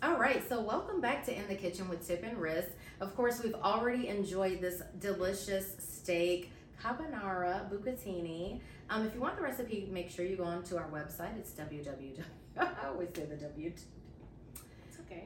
All right, so welcome back to In the Kitchen with Tip and Riz. Of course, we've already enjoyed this delicious steak, carbonara bucatini. If you want the recipe, make sure you go onto our website. It's www. I always say the W. It's okay.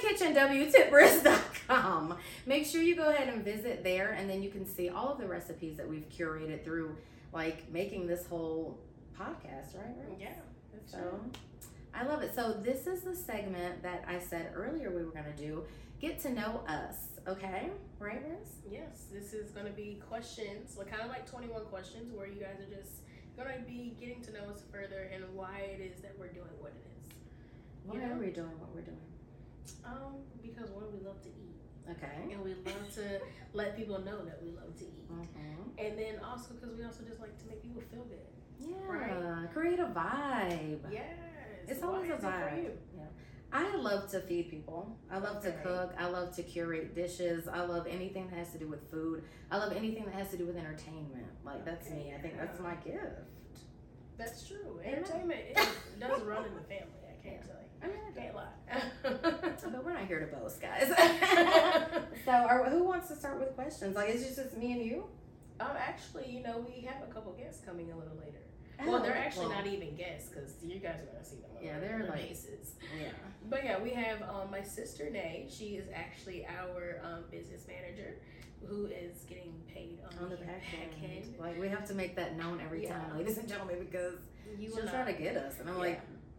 InTheKitchenWTipRiz.com. Make sure you go ahead and visit there, and then you can see all of the recipes that we've curated through, like, making this whole podcast, right? Yeah, that's So, true. I love it. So this is the segment that I said earlier we were going to do. Get to know us, okay? Right, Riz? Yes, this is going to be questions, kind of like 21 questions, where you guys are just going to be getting to know us further and why it is that we're doing what it is. Why are we doing what we're doing? Because one, we love to eat. Okay. And we love to let people know that we love to eat. Mm-hmm. And then also because we also just like to make people feel good. Yeah. Right? Create a vibe. Yes. It's Why always a is it for vibe. you? Yeah. I love to feed people. I love to Okay. cook. I love to curate dishes. I love anything that has to do with food. I love anything that has to do with entertainment. Like, that's me. I think that's my gift. That's true. Yeah. Entertainment does run in the family. I can't tell you. I mean, I can't lie. but we're not here to boast, guys. So, who wants to start with questions? Like, is it just me and you? Actually, we have a couple guests coming a little later. Well, they're actually not even guests because you guys are gonna see them on Yeah, a they're regular like- basis. Yeah. But yeah, we have my sister Nay. She is actually our business manager, who is getting paid On the back end. Like, we have to make that known every time, Yeah. ladies and gentlemen, because You she'll will try not. to get us. And I'm Yeah. like,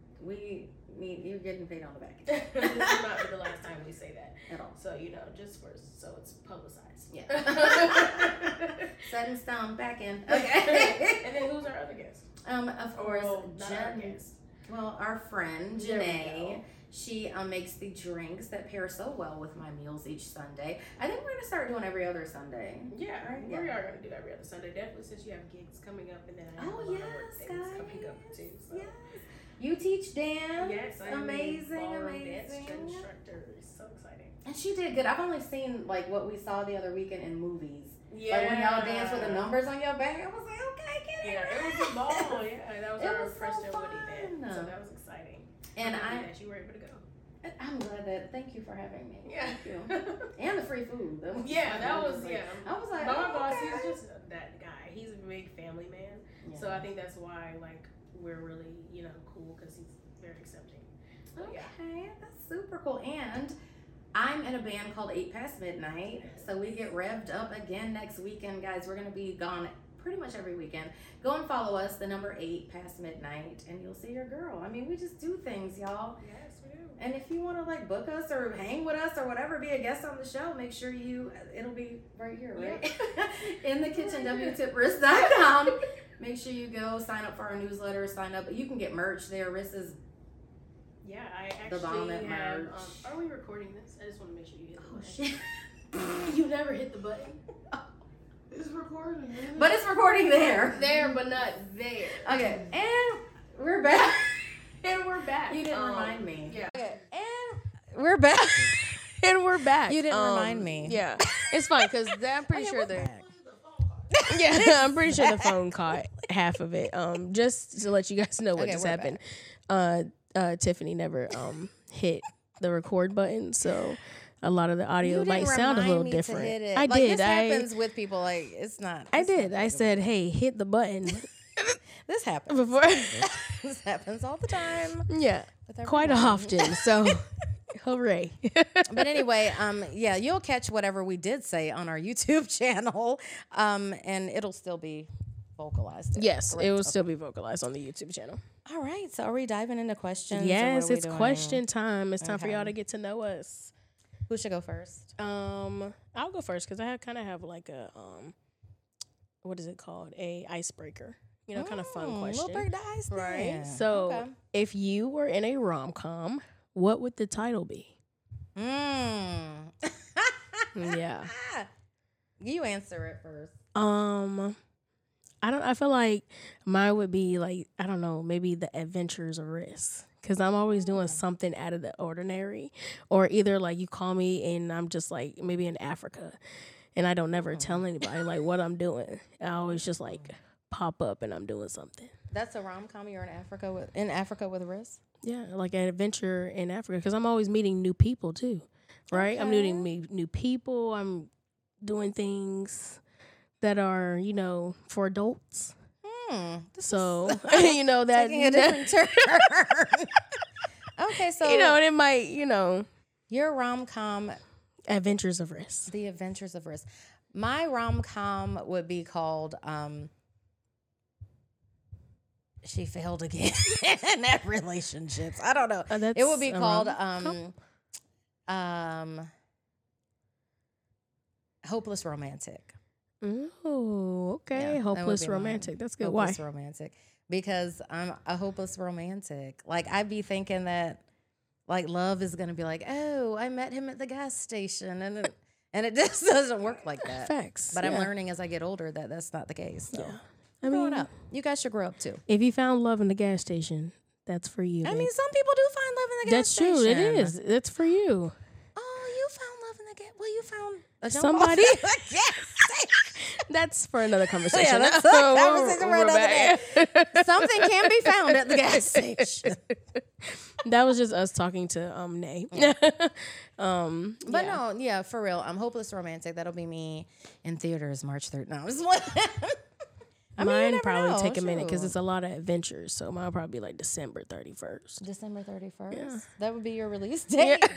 you're getting paid on the back This end. will not be the last time we say that. At all. So so it's publicized. Yeah. Set in stone, back end. Okay. And then who's our other guest? Of course, Not our guest. Well, our friend There we Janae, go. she makes the drinks that pair so well with my meals each Sunday. I think we're gonna start doing every other Sunday. Yeah, Right? we are going to do every other Sunday. Definitely since you have gigs coming up, and then I have a lot of work things coming up too. So. Yes. You teach dance. Yes, I'm amazing, a ballroom dance amazing. instructor. It's so exciting. And she did good. I've only seen like what we saw the other weekend in movies. Yeah, Like when y'all dance with the numbers on your back, I was like, okay, get Yeah, it. it was a ball. Yeah, that was It our was so Preston Wood fun. event, so that was exciting. And happy that you were able to go. I'm glad that. Thank you for having me. Yeah. Thank you. And the free food. Yeah, that was like, yeah. I was like, But my oh, boss, okay. he's just that guy. He's a big family man, Yeah. so I think that's why we're really cool because he's very accepting. So, Okay, yeah. that's super cool. And I'm in a band called 8 Past Midnight, so we get revved up again next weekend, guys. We're gonna be gone pretty much every weekend. Go and follow us, the number 8 Past Midnight, and you'll see your girl. I mean, we just do things, y'all. Yes, we do. And if you want to book us or hang with us or whatever, be a guest on the show, make sure it'll be right here, right? In the kitchen, wtipriz.com. Make sure you go sign up for our newsletter, sign up. You can get merch there. Riz is Yeah, I The bomb actually at have. merch. Are we recording this? I just want to make sure you hit the oh button. shit. You never hit the button. It's recording, man. But it's recording there. There, but not there. Okay, and we're back. And we're back. You didn't remind me. Yeah. Okay, and we're back. And we're back. You didn't remind me. Yeah, it's fine because I'm pretty sure we're they're. back. Yeah, I'm pretty sure the phone caught half of it. Just to let you guys know what Okay, just we're happened. Tiffany never hit the record button, so a lot of the audio You might didn't sound a remind little me to different. hit it. I Like, did. This happens with people. Like it's not. I it's not did. I big of a- said, "Hey, hit the button." this happens. Before, This happens all the time. yeah, with quite everyone. often. So, hooray! But anyway, yeah, you'll catch whatever we did say on our YouTube channel, and it'll still be vocalized. there, Yes, correct? it will Okay. still be vocalized on the YouTube channel. All right, so are we diving into questions? or Yes, what are we it's doing? question time. It's time for Okay. y'all to get to know us. Who should go first? I'll go first because I kind of have like a what is it called? A icebreaker. Kind of fun question. Little break the ice, Right. then. So, Okay. if you were in a rom-com, what would the title be? Yeah. You answer it first. I feel like mine would be like, I don't know, maybe The Adventures of Riz. Because I'm always doing something out of the ordinary. Or either like you call me and I'm just like maybe in Africa. And I don't never tell anybody like what I'm doing. I always just like pop up and I'm doing something. That's a rom com. You're in Africa with Riz. Yeah, like an adventure in Africa, because I'm always meeting new people too, right? I'm meeting new people. I'm doing things that are, for adults. So, that Taking a different turn. Okay, so and it might, your rom-com, Adventures of Risk. The Adventures of Risk. My rom-com would be called She Failed Again at Relationships. I don't know. It would be called Hopeless Romantic. Ooh, okay. Yeah, Hopeless Romantic. That's good. Hopeless Why? Romantic. Because I'm a hopeless romantic. Like, I'd be thinking that, like, love is going to be like, oh, I met him at the gas station. And it just doesn't work like that. Facts. But I'm learning as I get older that that's not the case. So. Yeah. I'm growing up. You guys should grow up, too. If you found love in the gas station, that's for you. I mean, some people do find love in the gas station. That's true. It is. It's for you. Oh, you found love in the gas. Well, you found a somebody. That's for another conversation. Yeah, that's a conversation for another day. Something can be found at the gas station. That was just us talking to Nay. But no, yeah, for real. I'm Hopeless Romantic. That'll be me in theaters March 3rd. No, I'm just mine probably take a minute because it's a lot of adventures. So mine will probably be like December 31st. December 31st? Yeah. That would be your release date? Yeah.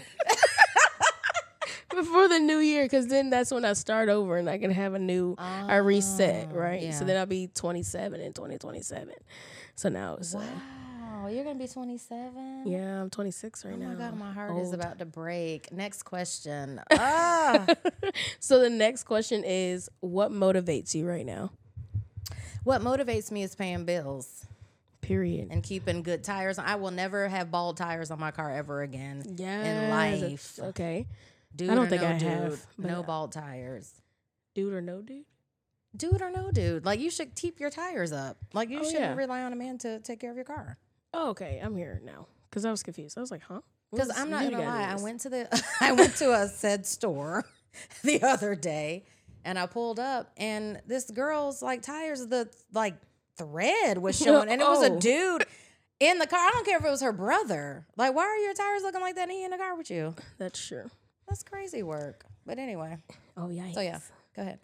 Before the new year, because then that's when I start over and I can have I reset, right? Yeah. So then I'll be 27 in 2027. So now it's... Wow, you're going to be 27? Yeah, I'm 26 right now. Oh my God, my heart is about to break. Next question. So the next question is, what motivates you right now? What motivates me is paying bills. Period. And keeping good tires. I will never have bald tires on my car ever again in life. Okay. Dude I don't or think no I dude, have. no bald tires. Dude or no dude? Dude or no dude. Like, you should keep your tires up. Like, you shouldn't rely on a man to take care of your car. Oh, okay. I'm here now. Because I was confused. I was like, huh? Because I'm not going to lie. I went to a said store the other day, and I pulled up, and this girl's, like, tires, the, like, thread was showing, and it was a dude in the car. I don't care if it was her brother. Like, why are your tires looking like that and he in the car with you? That's true. That's crazy work. But anyway. Oh, yeah. So, yeah. Go ahead.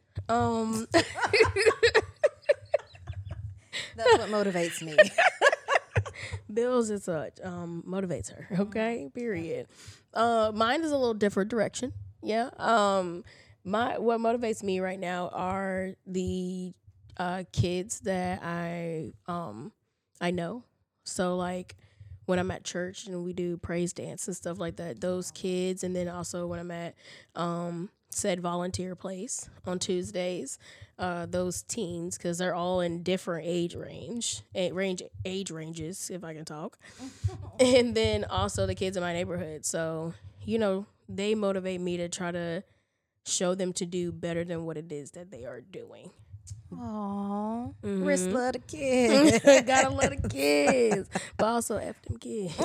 That's what motivates me. Bills is what motivates her. Okay, period. Mine is a little different direction. Yeah. What motivates me right now are the kids that I know. So like when I'm at church and we do praise dance and stuff like that, those kids, and then also when I'm at said volunteer place on Tuesdays, those teens, because they're all in different age ranges, if I can talk. And then also the kids in my neighborhood. So, they motivate me to try to show them to do better than what it is that they are doing. Aww. Wrist love the kids. Gotta love the kids. But also F them kids.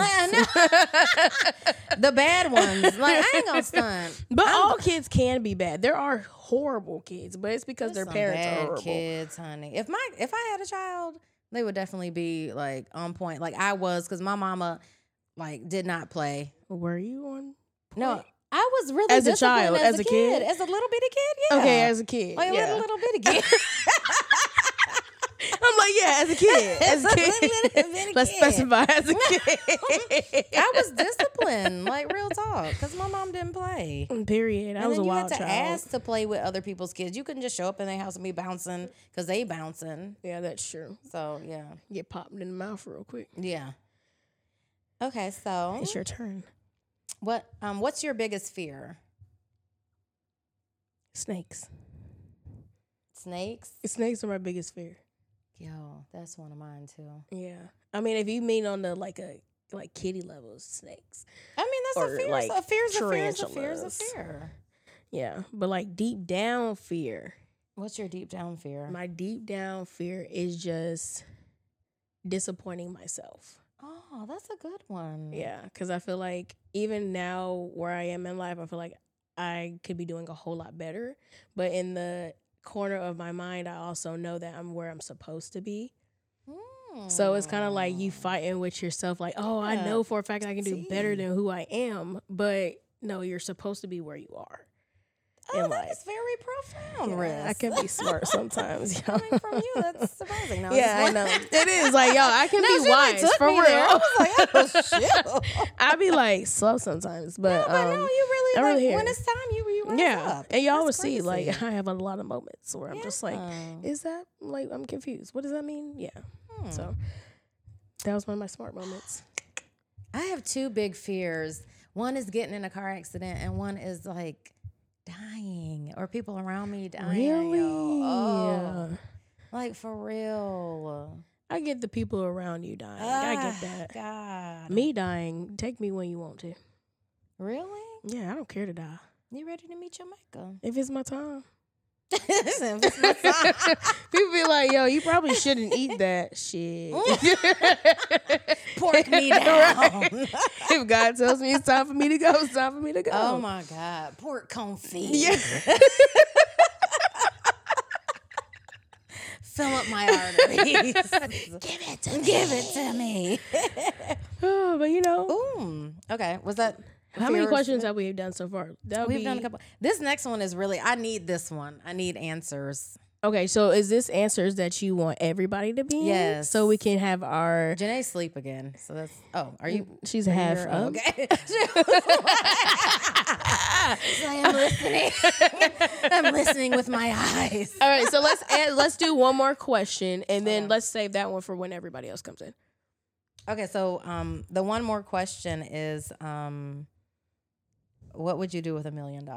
The bad ones. Like, I ain't gonna stunt. But all kids can be bad. There are horrible kids, but it's because their parents are horrible. Kids, honey. If I had a child, they would definitely be like on point. Like I was, because my mama like did not play. Were you on point? No. I was really as a child, as a kid, as a little bitty kid. Yeah. Okay, as a kid, like a little bitty kid. I'm like, yeah, as a kid, Let's specify as a kid. I was disciplined, like real talk, because my mom didn't play. Period. I was a wild child. You had to ask to play with other people's kids. You couldn't just show up in their house and be bouncing because they bouncing. Yeah, that's true. So yeah, get popped in the mouth real quick. Yeah. Okay, so it's your turn. What's your biggest fear? Snakes. Snakes? Snakes are my biggest fear. Yo, that's one of mine too. Yeah. I mean, if you mean on the like kitty level, snakes. I mean, that's a fear. Like a fear's a fear. Yeah. But like deep down fear. What's your deep down fear? My deep down fear is just disappointing myself. Oh, that's a good one. Yeah, because I feel like even now where I am in life, I feel like I could be doing a whole lot better. But in the corner of my mind, I also know that I'm where I'm supposed to be. So it's kind of like you fighting with yourself, like, oh, I know for a fact I can do better than who I am, but no, you're supposed to be where you are. Oh, that is very profound, Riz. I can be smart sometimes, y'all. Coming from you, that's surprising. No, Yeah, I know. It is like, yo, I can be wise took for me real. there. I was like, oh, shit. I be like slow sometimes, but No, you really, I'm like, really here. when it's time, you rise yeah, up. and y'all That's will see, like, crazy. I have a lot of moments where I'm just like, is that, like, I'm confused. What does that mean? Yeah. So that was one of my smart moments. I have two big fears. One is getting in a car accident, and one is, like, dying or people around me dying. Really? Yo. Oh, like, for real. I get the people around you dying. I get that. God. Me dying, take me when you want to. Really? Yeah, I don't care to die. You ready to meet your maker? If it's my time. Listen, it's my time. People be like, yo, you probably shouldn't eat that shit. Pork me down. Right. If God tells me it's time for me to go, it's time for me to go. Oh my God. Pork confit. Yeah. Fill up my arteries. Give it to me. Oh, but you know. Ooh. Okay. Was that How many fears? questions have we done so far? We've done a couple. This next one is really, I need this one. I need answers. Okay, so is this answers that you want everybody to be in? Yes. So we can have our. Janae's sleep again. So that's, are you? She's half you're- up. Okay. I'm listening. I'm listening with my eyes. All right, so let's do one more question, and then let's save that one for when everybody else comes in. Okay, so the one more question is, what would you do with $1 million?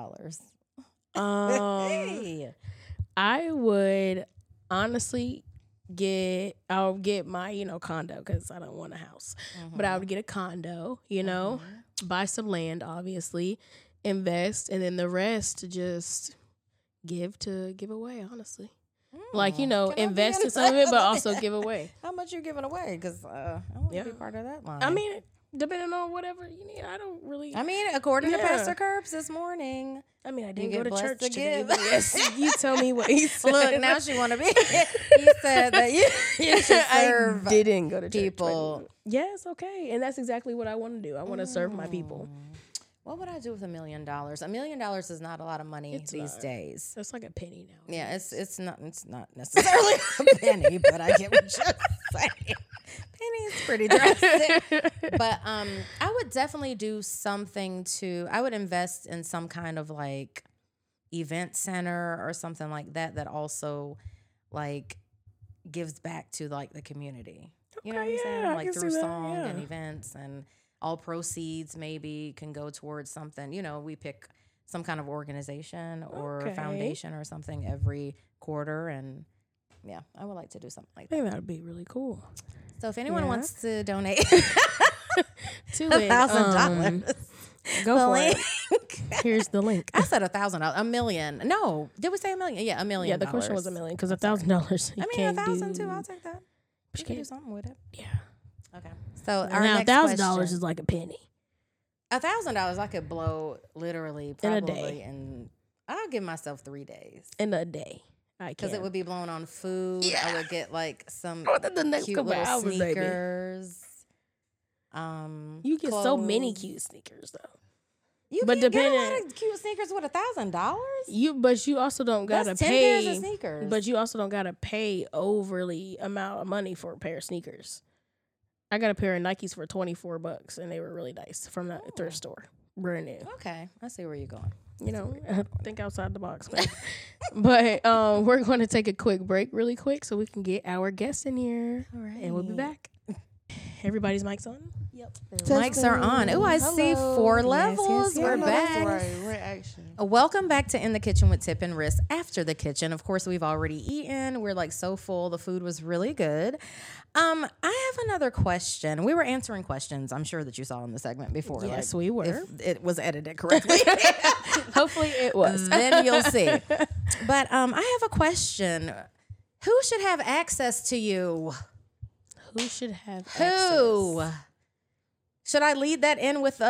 Hey. I would honestly I'll get my, condo because I don't want a house. But I would get a condo, buy some land, obviously, invest, and then the rest just give away, honestly. Like, Can I be invest in in some of it, but also give away. How much you giving away? Because I want to be part of that line. I mean, depending on whatever you need. I don't really. According to Yeah. Pastor Curbs this morning. I didn't You go get to blessed church to today. give. But yes, you tell me what he said. Look, now she want to be. He said that you should serve I didn't go to church. people. Yes, okay. And that's exactly what I want to do. I want to serve my people. What would I do with $1 million? $1 million is not a lot of money these days. That's like a penny now. Yeah, it's not necessarily a penny, but I get what you're saying. Penny is pretty drastic. But I would definitely do something I would invest in some kind of like event center or something like that also like gives back to like the community. You know what I'm saying? I Like can through see that, song and yeah. events, and all proceeds maybe can go towards something. We pick some kind of organization or Okay. foundation or something every quarter, and yeah, I would like to do something like I that. think that would be really cool. So if anyone Yeah. wants to donate To it, $1,000, go the for link. it. Here's the link. I said $1,000, $1 million. No, did we say $1 million? Yeah, $1 million. Yeah, the question was $1 million because $1,000. You I mean, can't 1,000 do, too. I'll take that. but You you can do can't. something with it. Yeah. Okay. So our Now next $1,000 question. is like a penny. $1,000 I could blow literally In a probably day. and I'll give myself 3 days. In a day. I Because can. it would be blown on food. Yeah. I would get like some Within the next cute couple little hours, baby. sneakers. You get so many clothes. cute sneakers though. You but can get a lot depending- of cute sneakers with $1,000. But you also don't gotta That's 10 pay. pairs of sneakers. But you also don't gotta pay overly amount of money for a pair of sneakers. I got a pair of Nikes for $24, and they were really nice from that thrift store, brand new. Okay, I see where you're going. Think outside the box, man. But we're going to take a quick break, really quick, so we can get our guests in here, All right. and we'll be back. Everybody's mics on. Yep. Mics are on. Oh, I see 4 levels. yes. We're No, back. that's right. We're action. Welcome back to In the Kitchen with Tip and Riss after the kitchen. Of course, we've already eaten. We're like so full. The food was really good. I have another question. We were answering questions. I'm sure that you saw in the segment before. Yes, like, we were. If it was edited correctly. Hopefully, it was. Then you'll see. But I have a question. Who should have access to you? Who should have Who? access? Should I lead that in with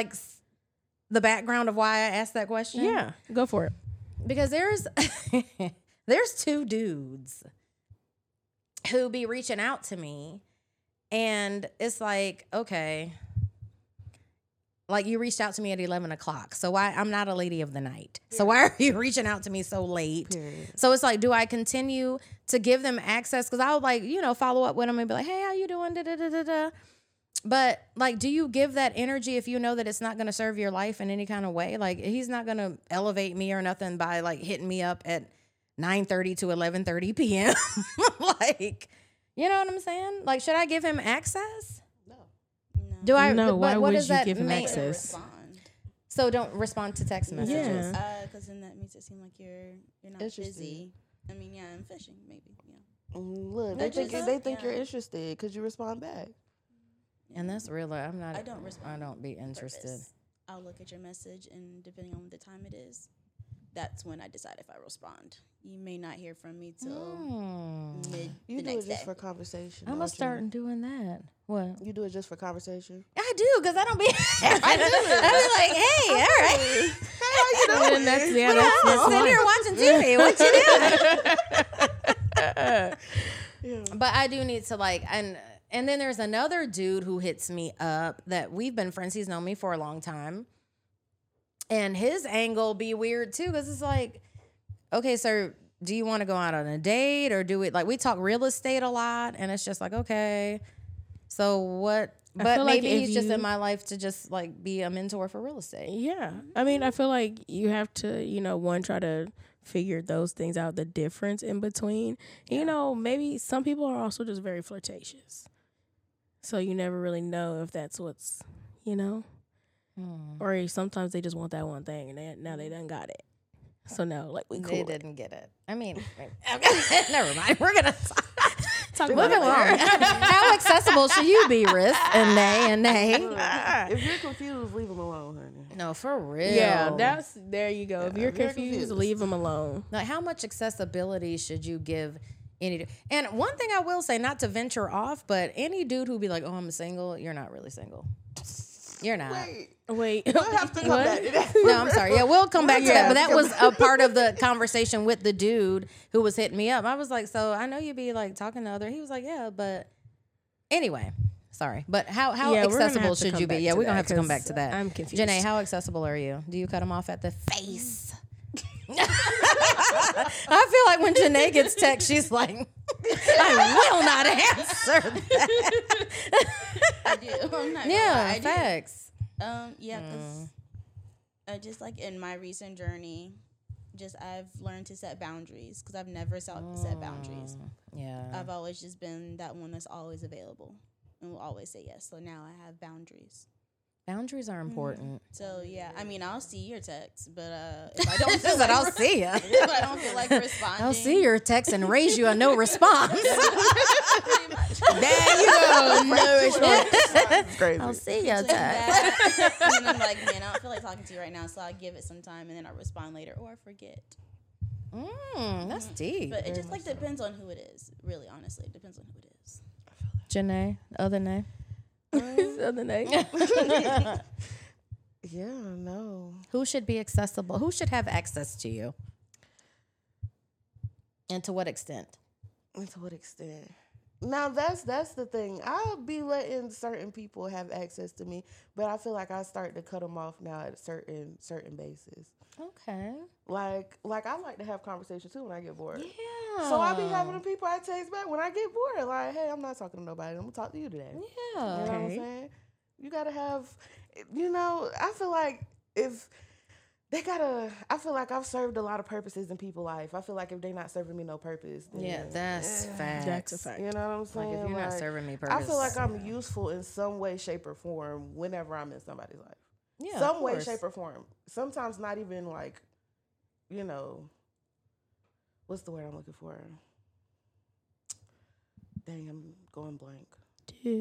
the background of why I asked that question? Yeah, go for it. Because there's 2 dudes who be reaching out to me, and it's like, okay, like you reached out to me at 11 o'clock. So why? I'm not a lady of the night. So why are you reaching out to me so late? Period. So it's like, do I continue to give them access? Because I would like, follow up with them and be like, hey, how you doing? Da, da, da, da, da. But like, do you give that energy if you know that it's not going to serve your life in any kind of way? Like, he's not going to elevate me or nothing by like hitting me up at 9:30 to 11:30 p.m. Like, you know what I'm saying? Like, should I give him access? No. Do I? No, but why what would does you that give him mean? access? Respond. So don't respond to text messages. Yeah. Because then that makes it seem like you're not Interested. busy. I mean, yeah, I'm fishing, maybe. Yeah. Look, That they just- think you're yeah. interested because you respond back. And that's real. I'm not. I don't respond. I don't be on interested. purpose. I'll look at your message, and depending on the time it is, that's when I decide if I respond. You may not hear from me till mid You the do next it just day. for conversation. I'm don't gonna you? start doing that. What? You do it just for conversation. I do, because I don't be. I be like, hey, all right. And then that's, yeah, that's, I'm just sitting here watching TV. What you doing? Yeah. But I do need to like, and then there's another dude who hits me up that we've been friends. He's known me for a long time, and his angle be weird too, because it's like, okay, sir, do you want to go out on a date or do it like we talk real estate a lot, and it's just like, okay, so what? I But feel like maybe if he's just you- in my life to just like be a mentor for real estate. Yeah. I mean, I feel like you have to, one, try to figure those things out, the difference in between. Maybe some people are also just very flirtatious. So you never really know if that's what's, or sometimes they just want that one thing and now they done got it. So now, like, we cool. They didn't get it. I mean, never mind. We're gonna Talk move about it along. later. How accessible should you be, Riz? And nay. If you're confused, leave them alone, honey. No, for real. Yeah, there you go. If you're if you're confused, confused. leave them alone. Like, how much accessibility should you give any? And one thing I will say, not to venture off, but any dude who be like, "Oh, I'm single," you're not really single. You're not. Wait. We'll have to come What? back to that. No, I'm sorry. Yeah, we'll come back to that. But that Yeah. was a part of the conversation with the dude who was hitting me up. I was like, so I know you be like talking to other. He was like, yeah, but anyway, sorry. But how Yeah, we're gonna accessible have to should come you be? back Yeah, to we're going to that have to come 'cause back to that. I'm confused. Janae, how accessible are you? Do you cut them off at the face? I feel like when Janae gets text, she's like, I will not answer that. I do. I'm not gonna lie, Yeah, I do. facts. Yeah, because just like in my recent journey, I've learned to set boundaries because I've never set boundaries. Yeah. I've always just been that one that's always available and will always say yes. So now I have boundaries. Boundaries are important. So yeah, I mean, I'll see your texts, but if I don't feel But like I'll see ya. if I don't feel like responding, I'll see your text and raise you a no response. pretty much. There you go. No response. It's crazy. I'll see your Between text. that, and then I'm like, man, I don't feel like talking to you right now, so I'll give it some time and then I'll respond later or I forget. That's deep. But it just like depends on who it is. Really, honestly, it depends on who it is. Janae, other name. Other night. Yeah, no. Who should be accessible? Who should have access to you? And to what extent? And to what extent? Now that's the thing. I'll be letting certain people have access to me, but I feel like I start to cut them off now at certain bases. Okay. Like I like to have conversations too when I get bored. Yeah. So I be having the people I text back when I get bored. Like, hey, I'm not talking to nobody. I'm gonna talk to you today. You Yeah. know what I'm Okay. saying? You gotta have, I feel like I feel like I've served a lot of purposes in people's life. I feel like if they're not serving me no purpose, then, Yeah, that's facts. That's a fact. you know what I'm saying? Like if you're not serving me purpose. I feel like I'm useful in some way, shape, or form whenever I'm in somebody's life. yeah, Some of way, course. shape, or form. Sometimes not even like, what's the word I'm looking for? Dang, I'm going blank. But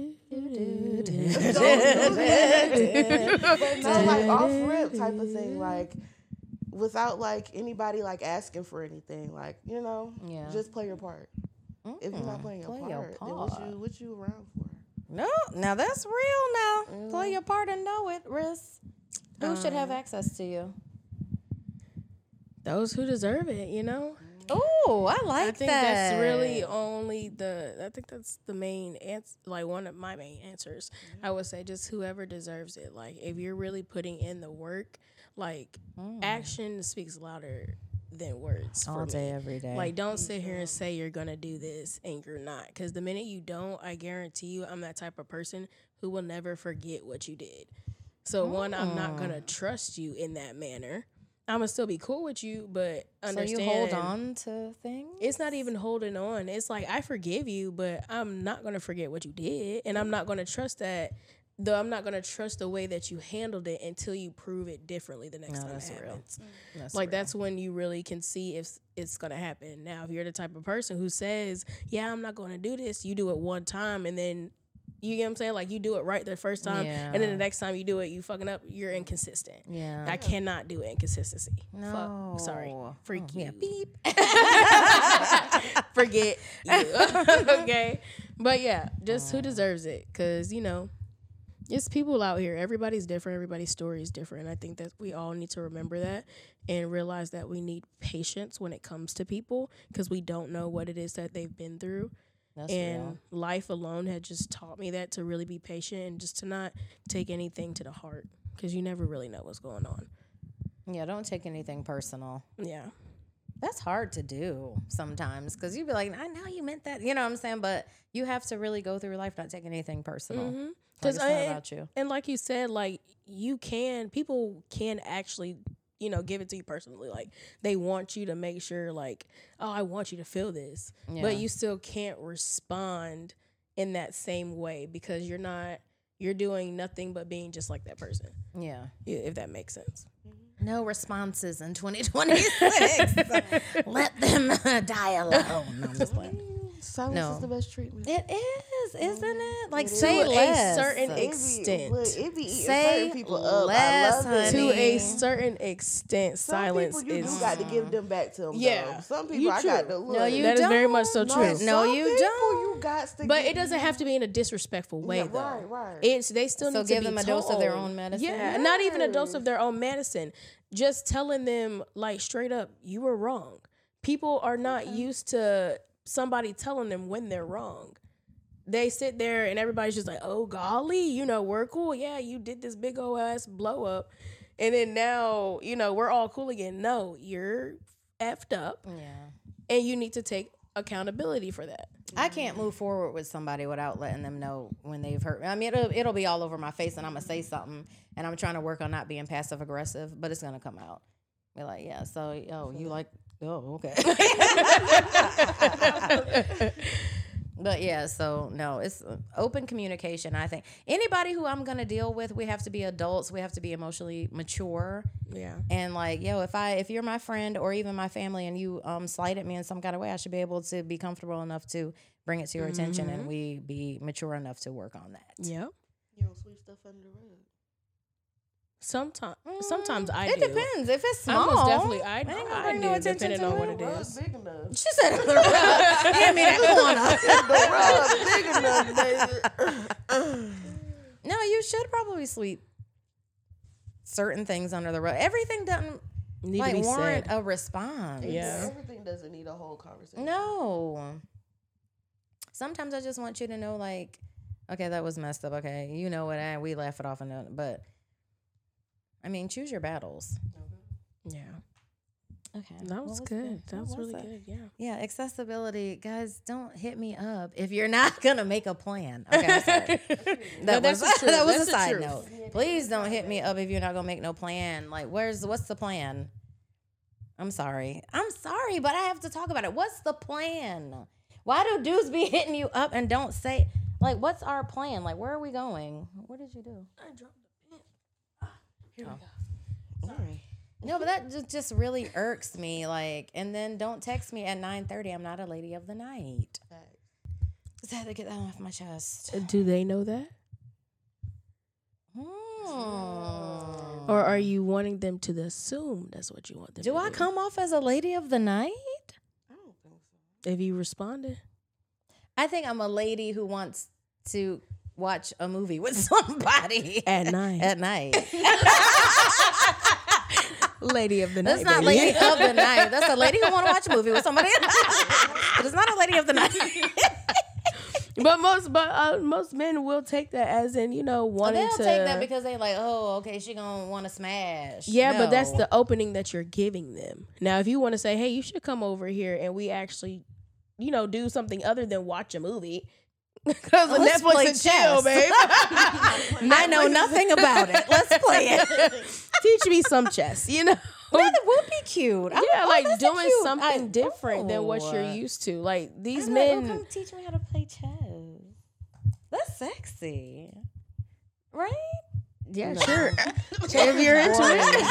no, like off rip type of thing, like without like anybody like asking for anything, like Yeah. just play your part. If you're not playing your Play your part, then part. what you around for? No, now that's real now. Play your part and know it, Riz. Who should have access to you? Those who deserve it, Oh, I like I think that. that's really only I think that's the main answer, like one of my main answers. I would say just whoever deserves it. Like if you're really putting in the work, like action speaks louder than words. all for day, me. every day. Like don't sit here and say you're gonna do this and you're not. Because the minute you don't, I guarantee you, I'm that type of person who will never forget what you did. So one, I'm not gonna trust you in that manner. I'm gonna still be cool with you, but understand. So you hold on to things? It's not even holding on. It's like I forgive you, but I'm not gonna forget what you did, and I'm not gonna trust that. Though I'm not gonna trust the way that you handled it until you prove it differently the next time it happens. That's when you really can see if it's gonna happen. Now, if you're the type of person who says, "Yeah, I'm not gonna do this," you do it one time, and then you get what I'm saying? Like you do it right the first time, and then the next time you do it, you fucking up. You're inconsistent. Yeah. I cannot do inconsistency. No. Fuck. Sorry. Freak you. Yeah, beep. Forget you. Okay. But yeah, just who deserves it? Because, it's people out here. Everybody's different. Everybody's story is different. I think that we all need to remember that and realize that we need patience when it comes to people because we don't know what it is that they've been through. That's and real. life alone had just taught me that to really be patient and just to not take anything to the heart because you never really know what's going on. Yeah, don't take anything personal. Yeah. That's hard to do sometimes because you'd be like, I know you meant that. You know what I'm saying? But you have to really go through life not taking anything personal. Mm-hmm. Like, it's not about you. And like you said, like people can actually, give it to you personally. Like they want you to make sure like, oh, I want you to feel this. Yeah. But you still can't respond in that same way because you're doing nothing but being just like that person. Yeah. If that makes sense. No responses in 2026. Let them die alone. No, I'm just playing. Silence is the best treatment. It is, isn't it? Like, It say is. To less. a certain It be- extent. look, it be eating Say certain people up. less, I love it. To honey. a certain extent, Some silence people you is. do got to give them back to them. Yeah. Though. Some You people I got true. to look. No, you That is very don't. much so true. No, some you people don't. You got to But give it doesn't have to be in a disrespectful way, Yeah, though. right. They still So need to give be them a dose of their told. own medicine? Yeah, not even a dose of their own medicine. Just telling them like straight up, you were wrong. People are not used to somebody telling them when they're wrong. They sit there and everybody's just like, oh golly, we're cool. Yeah, you did this big old ass blow up, and then now we're all cool again. No, you're effed up, Yeah. and you need to take accountability for that. I can't move forward with somebody without letting them know when they've hurt me. I mean, it'll be all over my face, and I'm gonna say something, and I'm trying to work on not being passive aggressive, but it's gonna come out. Be like, yeah, so you like, okay. But yeah, so no, it's open communication. I think anybody who I'm gonna deal with, we have to be adults. We have to be emotionally mature. Yeah. And like, if you're my friend or even my family and you slighted me in some kind of way, I should be able to be comfortable enough to bring it to your attention and we be mature enough to work on that. Yep. You don't sweep stuff under the rug. Sometimes I It do. depends. If it's small, I most definitely I ain't gonna I bring do no attention depending to on it. what it Rug is. big enough. She said, "Hand me that corner." The rug big enough, baby. No, you should probably sweep certain things under the rug. Everything doesn't Need to be warrant said. a response. Yeah. Everything doesn't need a whole conversation. No. Sometimes I just want you to know, like, okay, that was messed up. Okay, you know what? We laugh it off and done. But I mean, choose your battles. Yeah. Okay, That was good. That was really good. Yeah. Yeah, accessibility, guys. Don't hit me up if you're not gonna make a plan. Okay, I'm sorry. No, that's the truth. That was That's a the side truth. note. Please don't hit me up if you're not gonna make no plan. Like, what's the plan? I'm sorry, but I have to talk about it. What's the plan? Why do dudes be hitting you up and don't say, like, what's our plan? Like, where are we going? What did you do? I dropped the pen. Here we go. Sorry. No, but that just really irks me. Like, and then don't text me at 9:30. I'm not a lady of the night. Just had to get that off my chest. Do they know that? Or are you wanting them to assume that's what you want them to Do do? I come off as a lady of the night? I don't think so. If you responded. I think I'm a lady who wants to watch a movie with somebody At night. At night. lady of the night. That's not baby. lady of the night. That's a lady who want to watch a movie with somebody else. But it's not a lady of the night. But most men will take that as in, you know, wanting They'll to take that because they like, oh, okay, she gonna want to smash. Yeah, but that's No. the opening that you're giving them. Now, if you want to say, hey, you should come over here and we actually, you know, do something other than watch a movie. Because of Let's play Netflix and chill, chess. babe. I know nothing about it. Let's play it. Teach me some chess, you know? That would be cute. Yeah, like that's a doing cute- something different than what you're Oh. used to. Like these I'm like, oh, men, come teach me how to play chess. That's sexy, right? yeah, sure. If you're into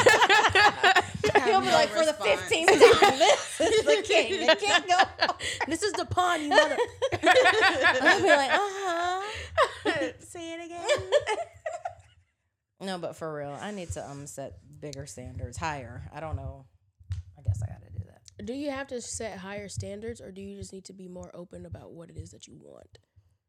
it. He'll be no like, for the response. 15th time, this is the king. The king go. This is the pawn, you mother. I'll be like, Say it again. No, but for real, I need to set bigger standards, higher. I don't know. I guess I got to do that. Do you have to set higher standards, or do you just need to be more open about what it is that you want?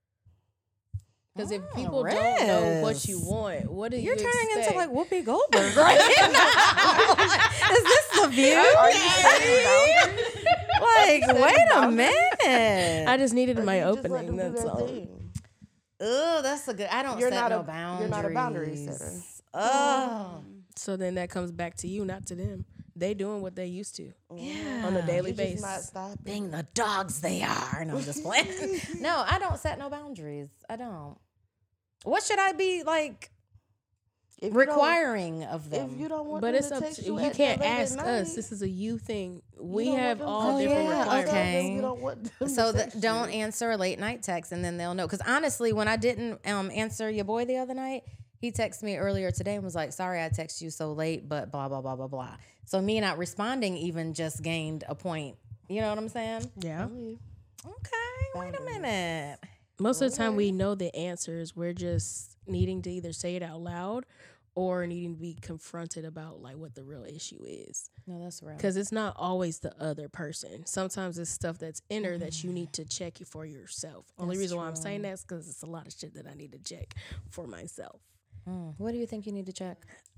Because if people don't know what you want, what do You're you turning expect? into like Whoopi Goldberg right now. Is this the view? Are you setting boundaries? Like, wait a boundaries? minute. I just needed Or my do you just let opening. them do That's their all. thing? Oh, that's a good. I don't You're set not no a- boundaries. you're not a boundary setter. Oh, So then that comes back to you, not to them. They doing what they used to yeah. on a daily You just basis. not stopping. Being the dogs they are. No, I'm just playing. No, I don't set no boundaries. I don't. What should I be like If you don't- requiring of them? If you don't want But them it's to up text to you. you. at Can't that late at ask us. night, This is a you thing. you We don't have want them all to different text you. requirements. okay. You don't want them So to text don't you. answer a late night text, and then they'll know. Because honestly, when I didn't answer your boy the other night, he texted me earlier today and was like, "Sorry, I texted you so late, but blah blah blah blah blah." So me not responding even just gained a point. You know what I'm saying? Yeah. Okay, wait a minute. Most of the time, we know the answers. We're just needing to either say it out loud or needing to be confronted about like what the real issue is. No, that's right. Because it's not always the other person. Sometimes it's stuff that's inner that you need to check for yourself. Only That's reason why I'm true. saying that is because it's a lot of shit that I need to check for myself. What do you think you need to check?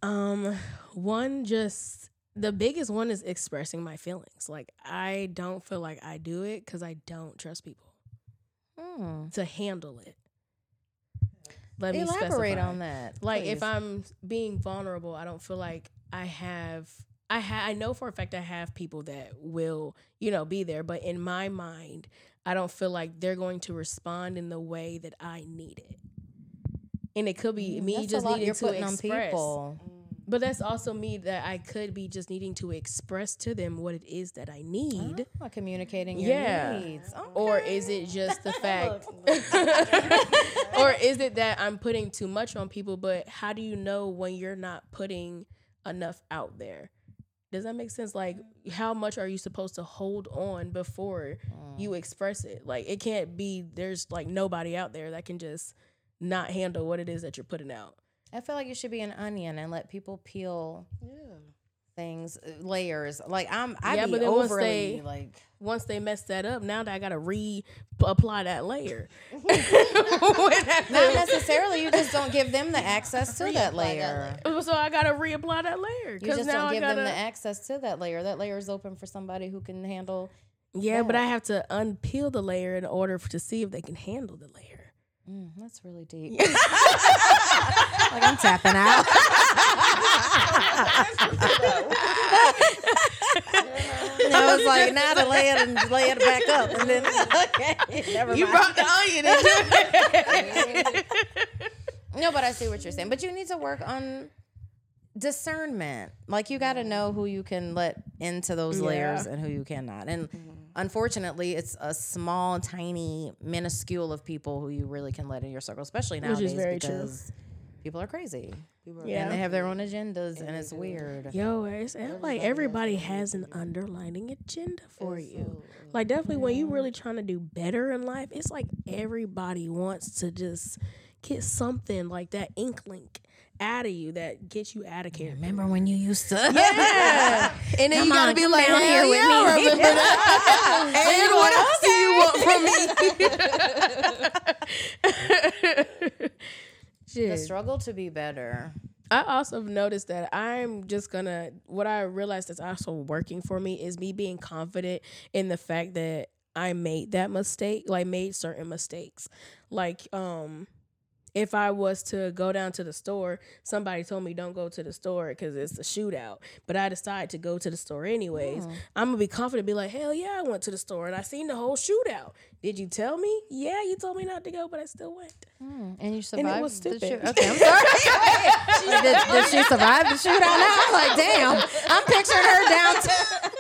One, just the biggest one is expressing my feelings. Like I don't feel like I do it because I don't trust people to handle it. Let me Elaborate specify. on that. Like if please. I'm being vulnerable, I don't feel like I know for a fact I have people that will, be there, but in my mind, I don't feel like they're going to respond in the way that I need it. And it could be me That's just a lot needing you're to putting express. on people. But that's also me that I could be just needing to express to them what it is that I need. Communicating your Yeah. needs. Okay. Or is it just the fact or is it that I'm putting too much on people? But how do you know when you're not putting enough out there? Does that make sense? Like, how much are you supposed to hold on before you express it? Like, it can't be there's like nobody out there that can just not handle what it is that you're putting out. I feel like you should be an onion and let people peel things, layers. Like I Yeah, be but then once overly they- like. Once they mess that up, now that I gotta apply that layer. Not necessarily. You just don't give them the access to that layer. So I gotta reapply that layer. You Because just now don't I give gotta. them the access to that layer. That layer is open for somebody who can handle. Yeah, but I have to unpeel the layer in order to see if they can handle the layer. That's really deep. Like I'm tapping out. And I was like, now to lay it back up, and then okay, never mind. brought the onion into No, but I see what you're saying. But you need to work on discernment. Like you got to know who you can let into those layers and who you cannot. And unfortunately, it's a small, tiny, minuscule of people who you really can let in your circle, especially Which nowadays is very true. because people are crazy Yeah. and they have their own agendas, and it's weird. Yo, it's like everybody has an underlining agenda for you. Like definitely when you really trying to do better in life, it's like everybody wants to just get something like that inkling out of you that gets you out of character. Remember when you used to? Yeah. And then Come you gotta on, be come like, down here "Hell with yeah, I me." remember that. And what else do you want from me? The Shit. struggle to be better. I also noticed that what I realized that's also working for me is me being confident in the fact that I made that mistake, like made certain mistakes. Like, if I was to go down to the store, somebody told me don't go to the store because it's a shootout, but I decided to go to the store anyways. I'm going to be confident, be like, hell yeah, I went to the store and I seen the whole shootout. Did you tell me? Yeah, you told me not to go, but I still went. And you survived. And it was stupid. The shoot. Okay, I'm sorry. did she survive the shootout now? I'm like, damn. I'm picturing her downtown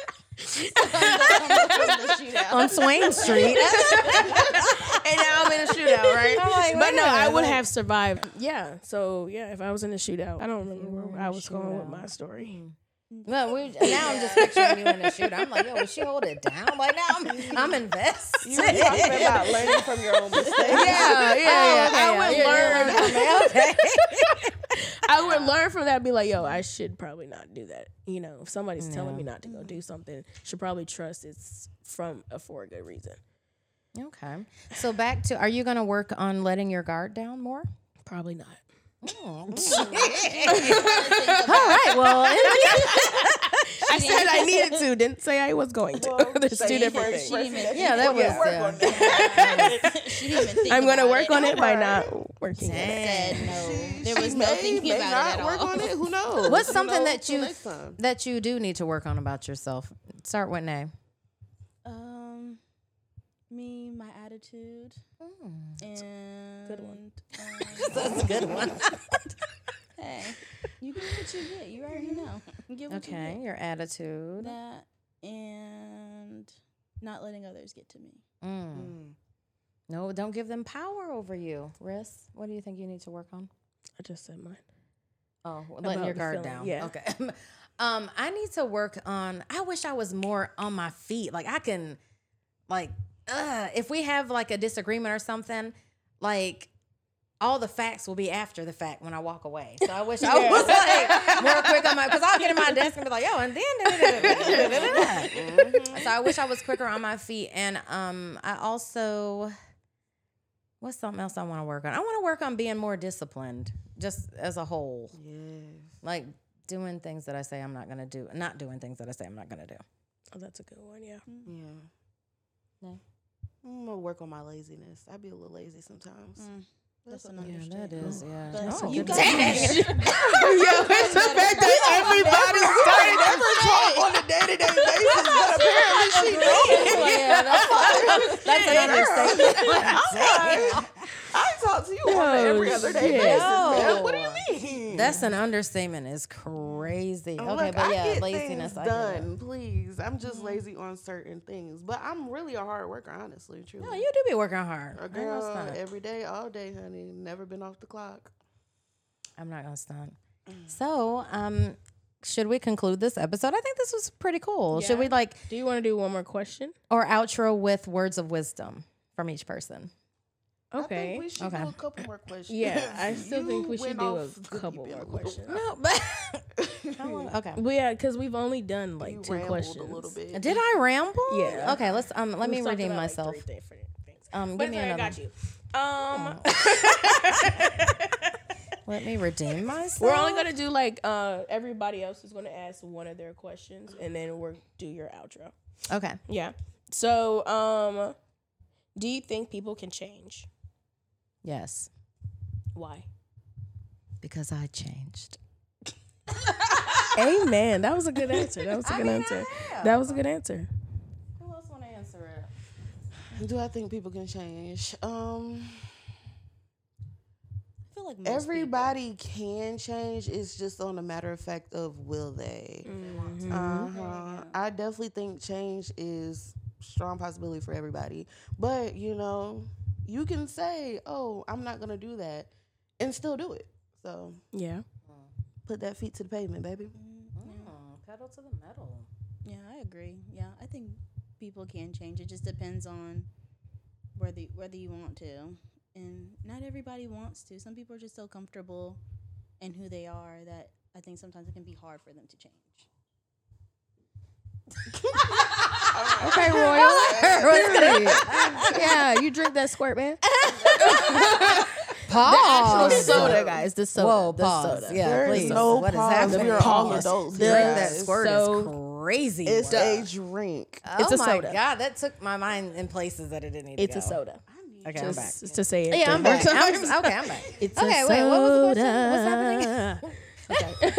on Swain Street. And now I'm in a shootout, right? like, But no, wait a I minute, would like- have survived. Yeah. So yeah, if I was in a shootout, I don't remember where I was going with my story. Well, now I'm just picturing you in a shootout. I'm like, yo, would she hold it down? Like now I'm invested. You were talking about learning from your own mistakes. I would learn from that. Be like, yo, I should probably not do that. You know, if somebody's telling me not to go do something, should probably trust it's for a good reason. Okay. So back to, are you going to work on letting your guard down more? Probably not. All right. Well, I said I needed to. Didn't say I was going to. There's two different things. yeah, that was. She didn't even think I'm going to about work it. on it by not working on it. Said no. There was She no may thinking about not it at work all. on it. Who knows? What's Who something knows that till you next time. that you do need to work on about yourself? Start with name. Me, my attitude, and good one. That's a good one. Hey, you get what you get. You already know. You get what you Okay, get. your attitude. That and not letting others get to me. No, don't give them power over you. Riss, what do you think you need to work on? I just said mine. Oh, letting About your the guard feeling, down. yeah. Okay. I need to work on. I wish I was more on my feet. Like I can, like, if we have like a disagreement or something, like all the facts will be after the fact when I walk away. So I wish I was like more quick on my, because I'll get in my desk and be like, yo, and then. So I wish I was quicker on my feet. And I also, what's something else I want to work on? I want to work on being more disciplined, just as a whole. Yes. Like doing things that I say I'm not going to do, not doing things that I say I'm not going to do. Oh, that's a good one. Yeah. Yeah. No. I'm gonna work on my laziness. I be a little lazy sometimes. That's an Yeah, understatement. that is, yeah. But Oh, you good got Yo, it's the fact that everybody started never talk on a day-to-day basis, but apparently she yeah, that's an understatement. I talk to you on an every other day shit. basis, man. What do Yo. you mean? That's an understatement. Is crazy. I'm Okay, like, but I yeah, get laziness. things I get it. done, please. I'm just lazy on certain things, but I'm really a hard worker, honestly, truly. No, you do be working hard. A I'm girl not stunt. every day, all day, honey. Never been off the clock. I'm not gonna stunt. So, should we conclude this episode? I think this was pretty cool. Should we like Do you want to do one more question? or outro with words of wisdom from each person? I Okay. think we should Okay. do a couple more questions. Yeah, I still think we You should went do off a the couple deep more end. questions. No, but how long? Okay. Well, yeah, because we've only done like You two rambled questions. a little bit. Did I ramble? Yeah. Okay. Let's let We me talked redeem about, like, myself. 3 different things. Give But me it's another. all right, I got you. Let me redeem myself. We're only gonna do like everybody else is gonna ask one of their questions, and then we'll do your outro. Okay. Yeah. So, do you think people can change? Yes, Why? because I changed. Amen. That was a good answer. That was a good answer. That was a good answer. Who else want to answer it? Do I think people can change? I feel like most Everybody can change. It's just on a matter of fact of will they. I definitely think change is strong possibility for everybody. But, you know, you can say, oh, I'm not going to do that and still do it. So Yeah. put that feet to the pavement, baby. Pedal to the metal. Yeah, I agree. Yeah, I think people can change. It just depends on whether you want to, and not everybody wants to. Some people are just so comfortable in who they are that I think sometimes it can be hard for them to change. Okay, Royal. Yeah, you drink that squirt, man. Pause. The soda, guys. The soda. Whoa, the pause. soda. Yeah, There is please. no What is pause. happening? We are all Pause. adults. Drink here, that guys. squirt So- is crazy. It's Duh. a drink. It's Oh a my soda. God, that took my mind in places that it didn't need to It's go. a soda. Okay, I'm back. Just to say it. Yeah, I'm 3 more back. times. I'm back. It's Okay, a wait, what was the soda. question? What's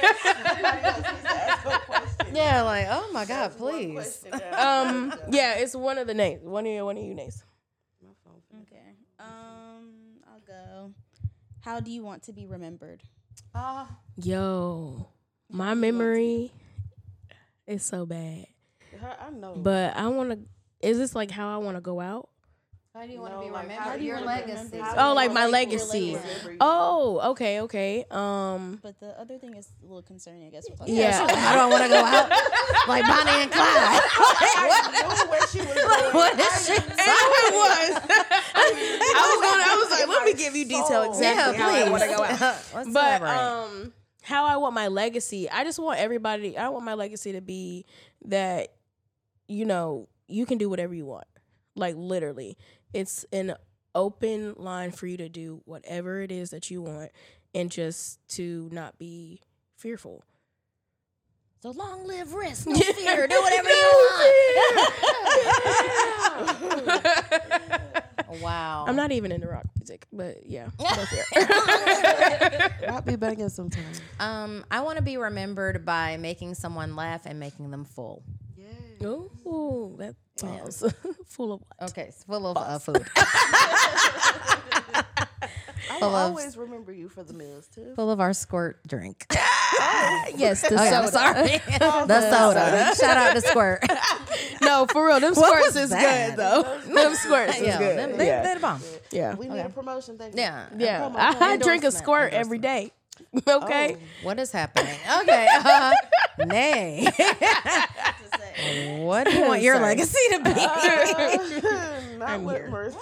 happening? Yeah, like, oh my God, please. Yeah, it's one of the names. One of you names. Okay. I'll go. How do you want to be remembered? Yo, my memory is so bad. I know. But I want to. Is this like how I want to go out? How do you want to be like, remembered? how do you Your wanna be legacy. remembered? Oh, like my Your legacy. legacy. Oh, okay. But the other thing is a little concerning, I guess. Yeah. How do I want to go out? Like Bonnie and Clyde. I knew where she was going. What is she? I was like, let me give you detail exactly how I want to go out. Let's But elaborate. how I want my legacy, I just want everybody. I want my legacy to be that, you can do whatever you want. Like literally, it's an open line for you to do whatever it is that you want, and just to not be fearful. So long live risk, no fear. Do whatever you want. Wow. I'm not even into rock music, but yeah, no fear. I'll be banging sometimes. I want to be remembered by making someone laugh and making them full. Ooh, that sounds full of what? Okay, it's full of food. I Full will of- always remember you for the meals too. Full of our squirt drink. Yes, the Okay, I'm soda. sorry. The soda. Shout out to Squirt. No, for real, them What squirts was is that? good though. Them squirts is Yeah, good. they're the bomb. Yeah, We need a promotion. Thank you. Yeah. yeah. Promo, I drink a endorsement, squirt every day. Okay. What is happening? Okay. Nay. What do you want your Sorry. legacy to be? Not what here. Mercy.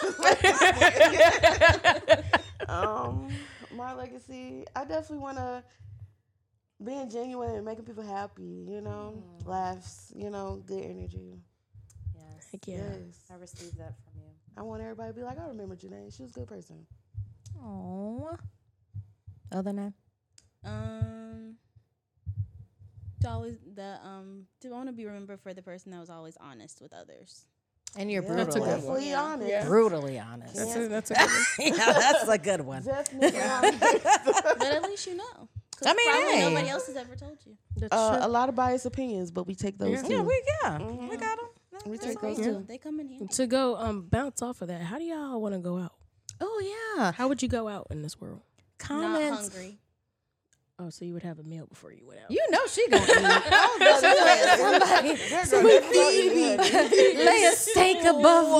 My legacy, I definitely want to being genuine and making people happy. Laughs. Good energy. Yes. Heck yeah. Yes. I received that from you. I want everybody to be like, I remember Janae. She was a good person. Oh. Other than that? To want to be remembered for the person that was always honest with others. And you're Yeah, That's a brutally, good one. definitely honest. Yeah. brutally honest. That's a good one. Yeah, that's a good one. Definitely honest. But at least you know. 'Cause I mean, probably hey. nobody else has ever told you. That's A lot of biased opinions, but we take those too. Yeah, we got them. We They're take great those too. too. They come in handy. To go bounce off of that, how do y'all want to go out? Oh yeah. How would you go out in this world? Not Comments. hungry. Oh, so you would have a meal before you went out. You know she gonna eat. Somebody lay a steak above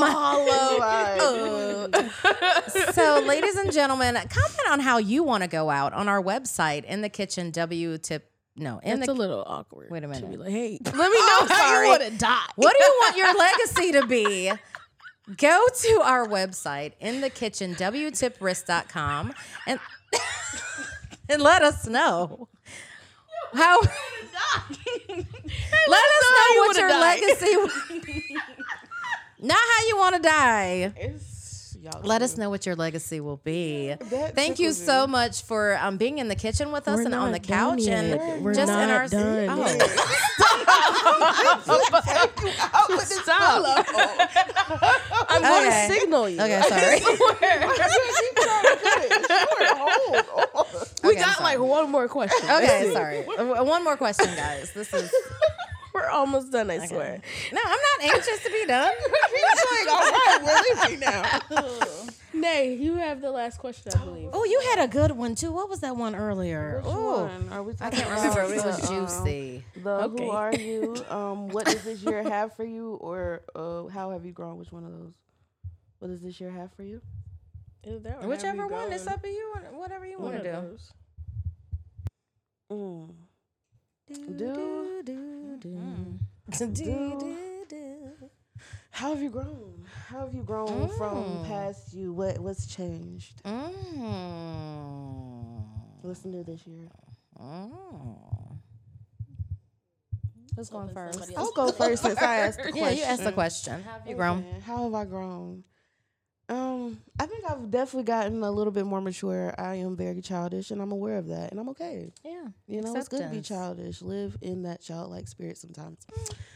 my. So, ladies and gentlemen, comment on how you want to go out on our website in the kitchen. That's a little awkward. Wait a To minute. be like, hey, let me know how sorry. you want to die. What do you want your legacy to be? Go to our website in the kitchen, wtiprisk.com, and and let us know how. Let us know what your legacy. Not how you want to die. Let us know what your legacy will be. Thank you so much for being in the kitchen with us We're and on the not done couch yet. and We're just in not our done. Stop. I'm going Okay. to signal you. Okay, sorry. We Okay, I'm got sorry. like one more question. Okay, sorry. One more question, guys. This is We're almost done, I swear. no. I'm not anxious to be done. All right, we're leaving now. Nay, you have the last question, I believe. Oh, you had a good one too. What was that one earlier? Oh, Are we I talking can't remember. It about was the, juicy. Okay. Who are you? What does this year have for you? Or how have you grown? Which one of those? What does this year have for you? Whichever one, it's up to you. Whatever you want to do. How have you grown? How have you grown from past you? What's changed? What's new this year? Who's going first? I'll go first since I asked the question. Yeah, you asked the question. How have you grown? Okay, how have I grown? I think I've definitely gotten a little bit more mature. I am very childish, and I'm aware of that, and I'm okay. Yeah. You know, it's good to be Acceptance. childish. Live in that childlike spirit sometimes.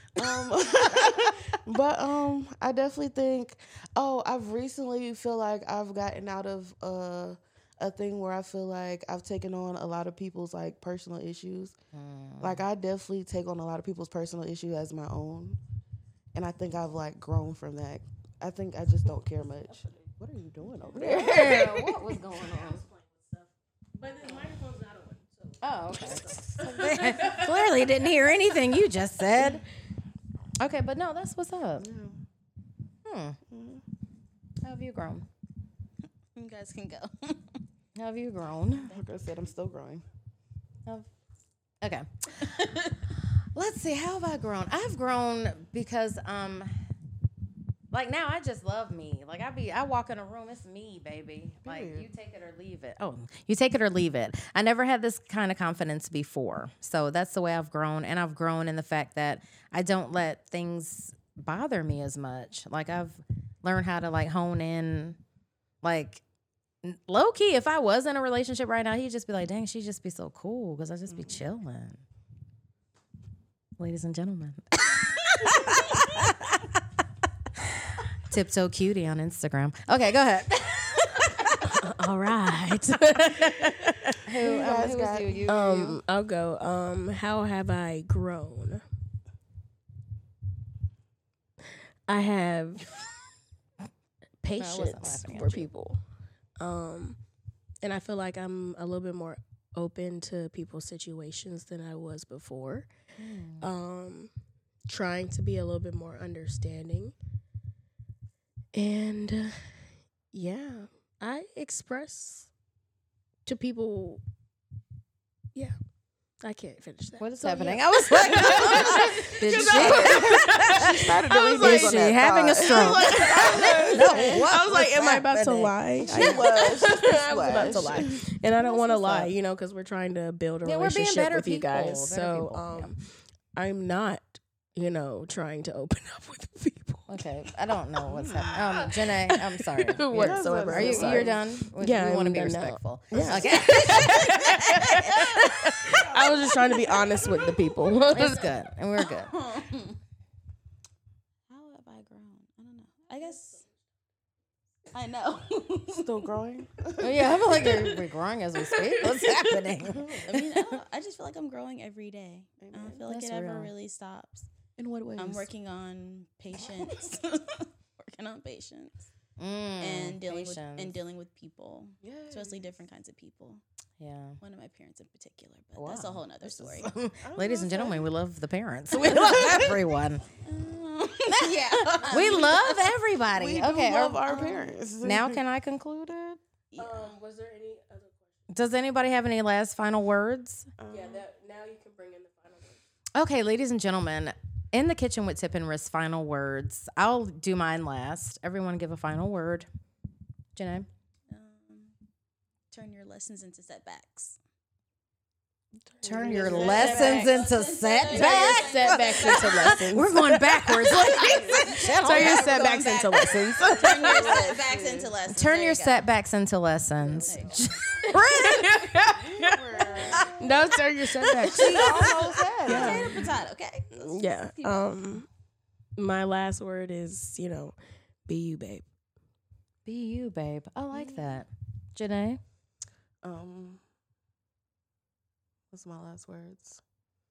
But I definitely think. Oh, I've recently feel like I've gotten out of a thing where I feel like I've taken on a lot of people's like personal issues. Like I definitely take on a lot of people's personal issue as my own, and I think I've like grown from that. I think I just don't care much. What are you doing over there? Yeah, what was going on? But the microphone's not on. So. Oh, okay. Clearly didn't hear anything you just said. Okay, but no, that's what's up. How have you grown? You guys can go. How have you grown? Like I said, I'm still growing. Okay. Let's see. How have I grown? I've grown because like now I just love me. Like I walk in a room, it's me, baby. Like you take it or leave it. Oh, you take it or leave it. I never had this kind of confidence before. So that's the way I've grown. And I've grown in the fact that I don't let things bother me as much. Like I've learned how to like hone in, like low key, if I was in a relationship right now, he'd just be like, dang, she'd just be so cool because I'd just be chilling. Ladies and gentlemen. Tiptoe Cutie on Instagram. Okay, go ahead. All right. Who was you? I'll go. How have I grown? I have patience laughing at for you. people. And I feel like I'm a little bit more open to people's situations than I was before. Trying to be a little bit more understanding. And yeah, I express to people. Yeah, I can't finish that. What is So, happening? yeah. I was like, did She started to was leave like, on she that having a thought. stroke? I was like, am I about to lie? She was. I was about to lie, and I don't want to lie, you know, because we're trying to build a Yeah, we're being relationship better with you people, guys. better So, people, I'm not, you know, trying to open up with people. Okay, I don't know what's happening. Janae, I'm sorry. Whatsoever. Are you? Sorry. You're done. Yeah, you want to I'm be done now. respectful. Yeah. Okay, I was just trying to be honest with the people. it's good, and we're good. How have I grown? I don't know. I guess I know. Still growing. Oh, yeah, I feel like we're growing as we speak. What's happening? I mean, I just feel like I'm growing every day. I don't feel like That's it ever real. really stops. In what ways? I'm working on patience. Working on patience and dealing with people, especially different kinds of people. Yeah. One of my parents in particular, but that's a whole nother story. Ladies and gentlemen, we love the parents. We love everyone. Yeah, We love everybody. We Okay. do love our parents. Now can I conclude it? Was there any other questions? Does anybody have any last final words? Yeah, now you can bring in the final words. Okay, ladies and gentlemen, in the kitchen with Tip and Riss, final words. I'll do mine last. Everyone give a final word. Janae? turn your lessons into setbacks. Turn your lessons into setbacks. Setbacks into lessons. We're going backwards. ladies and gentlemen. Turn your setbacks into lessons. Turn your setbacks into lessons. Turn There your you go. setbacks into lessons. No, turn your setbacks. Almost had it. Potato, potato. Okay. Yeah. My last word is, you know, be you, babe. Be you, babe. I like that. Janae? What's my last words?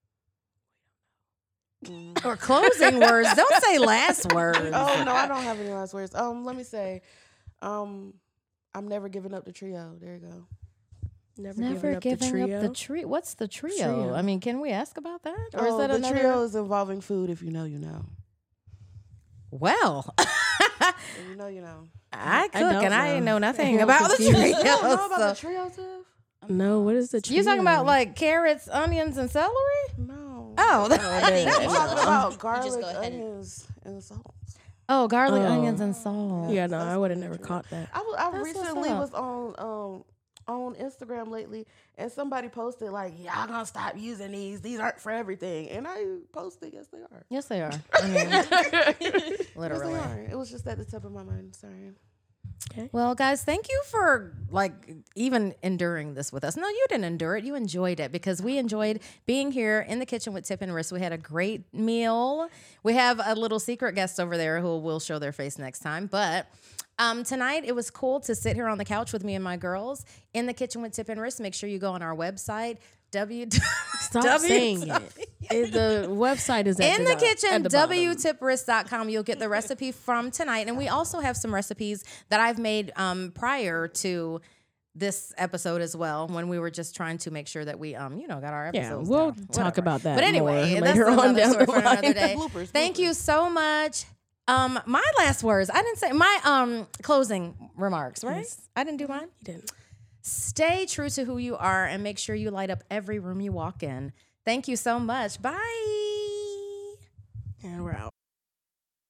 Or closing words. Don't say last words. Oh no, I don't have any last words. Let me say, I'm never giving up the trio. There you go. Never giving up the trio. What's the trio? Trio. I mean, can we ask about that? Or is that the another? trio is involving food. If you know, you know. Well, If you know, you know. I cook don't and I ain't know. know nothing I'm about the confused. trio. You don't know about so- the trio, Tiff? No, what is the trio? You talking about like carrots, onions, and celery? No. Oh, I think I'm you talking just about go ahead garlic, and- onions, and salt. oh, garlic, Oh. onions, and salt. Yeah, no, I would have never caught that. I That's recently what's was on Instagram lately, and somebody posted like, "Y'all gonna stop using these? These aren't for everything." And I posted, "Yes, they are. Yes, they are. I mean, Yes, they literally. are." It was just at the tip of my mind. Sorry. Okay. Well, guys, thank you for like even enduring this with us. No, you didn't endure it. You enjoyed it because we enjoyed being here in the kitchen with Tip and Riss. We had a great meal. We have a little secret guest over there who will show their face next time. But tonight it was cool to sit here on the couch with me and my girls in the kitchen with Tip and Riss. Make sure you go on our website. Stop saying it. The website is at in the kitchen, bottom. wtipriss.com. You'll get the recipe from tonight. And we also have some recipes that I've made prior to this episode as well, when we were just trying to make sure that we, got our episodes we'll down. talk Whatever. about that. But anyway, more that's later on another down story the for another line. day. Bloopers, Thank bloopers. you so much. My last words. I didn't say my closing remarks, right? Yes. I didn't do mine. You didn't. Stay true to who you are and make sure you light up every room you walk in. Thank you so much. Bye. And we're out.